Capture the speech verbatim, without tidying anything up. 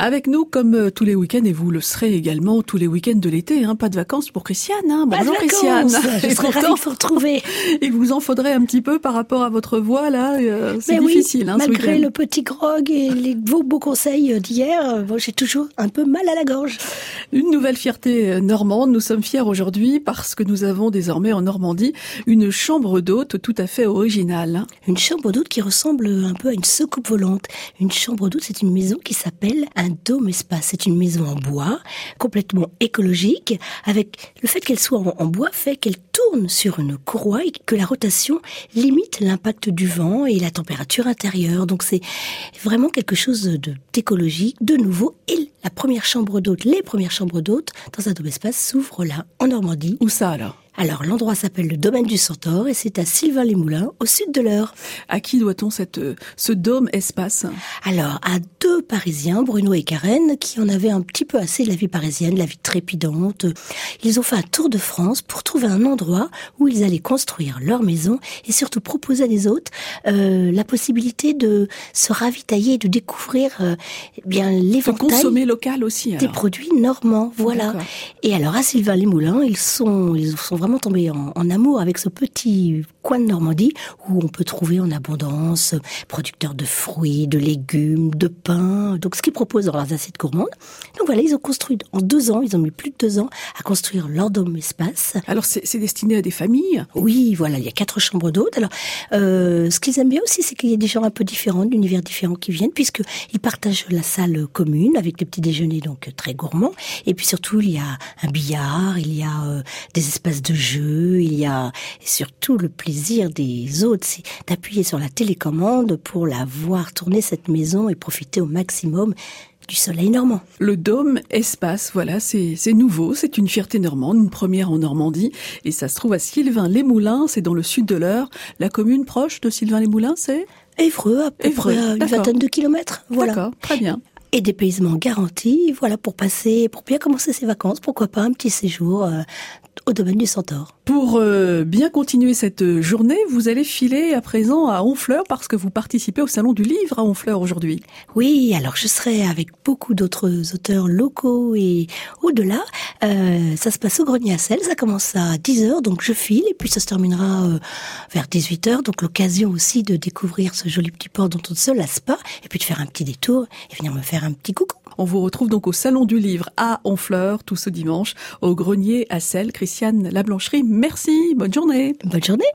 Avec nous, comme tous les week-ends, et vous le serez également tous les week-ends de l'été, hein, pas de vacances pour Christiane. Hein. Bonjour Christiane. Je serais ravie de vous retrouver. Il vous en faudrait un petit peu par rapport à votre voix, là. Euh, c'est Mais difficile. Oui, hein, malgré le petit grog et les, vos beaux conseils d'hier, bon, j'ai toujours un peu mal à la gorge. Une nouvelle fierté normande. Nous sommes fiers aujourd'hui parce que nous avons désormais en Normandie une chambre d'hôte tout à fait originale. Une chambre d'hôte qui ressemble un peu à une soucoupe volante. Une chambre d'hôte, c'est une maison qui s'appelle un dôme espace. C'est une maison en bois, complètement écologique, avec le fait qu'elle soit en, en bois fait qu'elle tourne sur une courroie et que la rotation limite l'impact du vent et la température intérieure. Donc c'est vraiment quelque chose de, d'écologique, de nouveau. Et la première chambre d'hôte, les premières chambres d'hôtes dans un dôme espace s'ouvrent là, en Normandie. Où ça alors ? Alors, l'endroit s'appelle le Domaine du Centaure et c'est à Sylvain-les-Moulins, au sud de l'Eure. À qui doit-on cette, ce dôme espace ? Alors, à deux Parisiens, Bruno et Karen, qui en avaient un petit peu assez de la vie parisienne, la vie trépidante. Ils ont fait un tour de France pour trouver un endroit où ils allaient construire leur maison et surtout proposer à des hôtes euh, la possibilité de se ravitailler et de découvrir euh, bien l'éventail. De consommer local aussi, alors. Des produits normands, voilà. D'accord. Et alors, à Sylvain-les-Moulins, ils sont, ils sont vraiment tombé en, en amour avec ce petit coin de Normandie où on peut trouver en abondance producteurs de fruits, de légumes, de pain, donc ce qu'ils proposent dans leurs assiettes gourmandes. Donc voilà, ils ont construit en deux ans, ils ont mis plus de deux ans à construire leur dôme espace. Alors c'est, c'est destiné à des familles ? Oui, voilà, il y a quatre chambres d'hôtes. Alors euh, ce qu'ils aiment bien aussi, c'est qu'il y a des gens un peu différents, d'univers différents qui viennent, puisqu'ils partagent la salle commune avec des petits déjeuners donc très gourmands. Et puis surtout, il y a un billard, il y a euh, des espaces de jeu, il y a et surtout le plaisir des hôtes, c'est d'appuyer sur la télécommande pour la voir tourner cette maison et profiter au maximum du soleil normand. Le dôme espace, voilà, c'est, c'est nouveau, c'est une fierté normande, une première en Normandie, et ça se trouve à Sylvain-les-Moulins, c'est dans le sud de l'Eure. La commune proche de Sylvain-les-Moulins, c'est Évreux, à peu Évreux, près à une d'accord. vingtaine de kilomètres. Voilà. D'accord, très bien. Et dépaysement garanti, voilà, pour passer, pour bien commencer ses vacances, pourquoi pas un petit séjour euh, au Domaine du Centaure. Pour euh, bien continuer cette journée, vous allez filer à présent à Honfleur parce que vous participez au Salon du Livre à Honfleur aujourd'hui. Oui, alors je serai avec beaucoup d'autres auteurs locaux et au-delà. Euh, ça se passe au Grenier à Sel, ça commence à dix heures, donc je file, et puis ça se terminera euh, vers dix-huit heures, donc l'occasion aussi de découvrir ce joli petit port dont on ne se lasse pas, et puis de faire un petit détour et venir me faire un petit coucou. On vous retrouve donc au Salon du Livre à Honfleur, tout ce dimanche, au Grenier à Sel. Christiane Lablancherie, merci, bonne journée. Bonne journée.